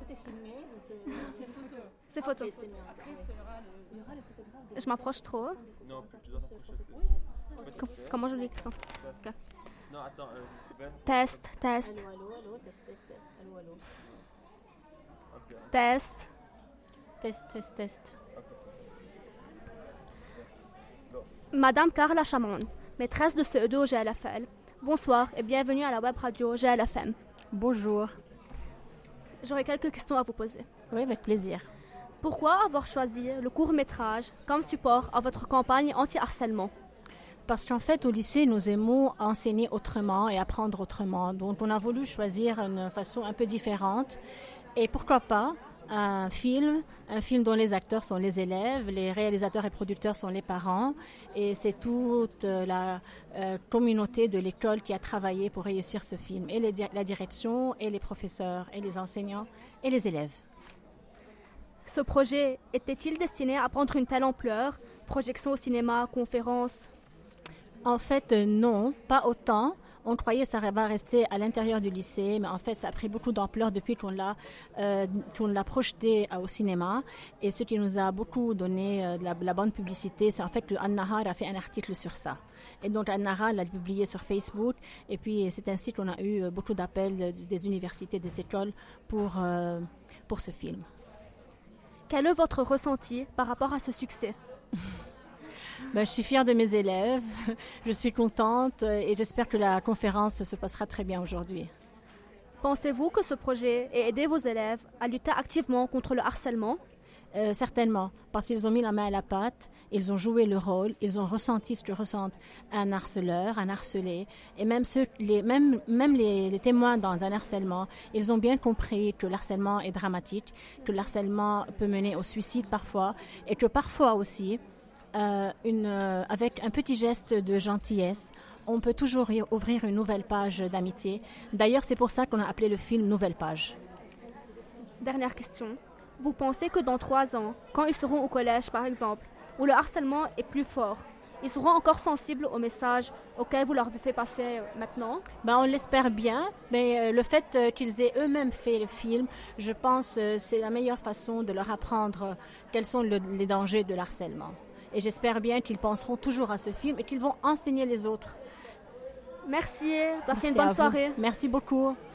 c'était filmé, donc C'est photo. C'est photo. ok, c'est bien. Après, il y aura Les photographes. Je m'approche trop. Non, tu dois t'approcher. Comment je lis ça? Ok. Non, attends, Test, test, Allô, test. Allô. test. Test. Madame Carla Chamon, maîtresse de CE2 au GLFL. Bonsoir et bienvenue à la web radio GLFM. Bonjour. J'aurais quelques questions à vous poser. Oui, avec plaisir. Pourquoi avoir choisi le court-métrage comme support à votre campagne anti-harcèlement? Parce qu'en fait, au lycée, nous aimons enseigner autrement et apprendre autrement. Donc, on a voulu choisir une façon un peu différente. Et pourquoi pas un film dont les acteurs sont les élèves, les réalisateurs et producteurs sont les parents. Et c'est toute la communauté de l'école qui a travaillé pour réussir ce film. Et la direction, et les professeurs, et les enseignants, et les élèves. Ce projet était-il destiné à prendre une telle ampleur? Projection au cinéma, conférences? En fait, non, pas autant. On croyait que ça va rester à l'intérieur du lycée, mais en fait, ça a pris beaucoup d'ampleur depuis qu'on l'a projeté au cinéma. Et ce qui nous a beaucoup donné de la bonne publicité, c'est en fait que An-Nahar a fait un article sur ça. Et donc, An-Nahar l'a publié sur Facebook. Et puis, c'est ainsi qu'on a eu beaucoup d'appels des universités, des écoles pour ce film. Quel est votre ressenti par rapport à ce succès? Je suis fière de mes élèves, je suis contente et j'espère que la conférence se passera très bien aujourd'hui. Pensez-vous que ce projet ait aidé vos élèves à lutter activement contre le harcèlement? Certainement, parce qu'ils ont mis la main à la pâte, ils ont joué le rôle, ils ont ressenti ce que ressent un harceleur, un harcelé, et même les témoins dans un harcèlement, ils ont bien compris que le harcèlement est dramatique, que le harcèlement peut mener au suicide parfois, et que parfois aussi, avec un petit geste de gentillesse, on peut toujours ouvrir une nouvelle page d'amitié. D'ailleurs, c'est pour ça qu'on a appelé le film Nouvelle Page. Dernière question. Vous pensez que dans 3 ans, quand ils seront au collège par exemple, où le harcèlement est plus fort, ils seront encore sensibles aux messages auxquels vous leur avez fait passer maintenant? On l'espère bien, mais le fait qu'ils aient eux-mêmes fait le film, je pense c'est la meilleure façon de leur apprendre quels sont les dangers de l'harcèlement. Et j'espère bien qu'ils penseront toujours à ce film et qu'ils vont enseigner les autres. Merci, passez une bonne soirée. Merci beaucoup.